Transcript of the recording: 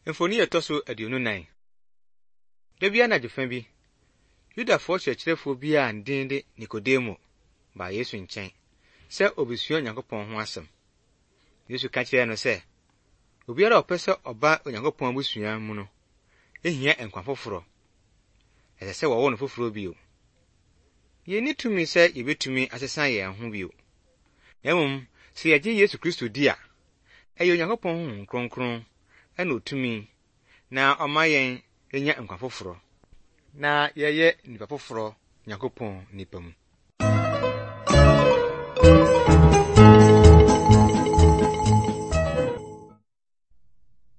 Mfoni etoso aduonu nan. Da bia na jefa bi. Yudafo kyerɛkyerɛfo bi a ndinde Nikodemo ba Yesu nkyɛn sɛ obesua Onyankopɔn ho asɛm. Yesu ka kyerɛ no sɛ, obiara ɔpɛ sɛ ɔba Onyankopɔn abusua mu no, ehia nkwa foforo. Ɛsɛ sɛ wɔwɔ no foforo bio. Yenni tumi sɛ yebetumi asesa yɛn ho bio. Na mmom, sɛ yɛgye Yesu Kristo di a, ɛyɛ Onyankopɔn Honhom Kronkron ɛna otumi na ɔma yɛn enya nkwa foforo. Na yɛyɛ nipa foforo Nyankopɔn nipa mu.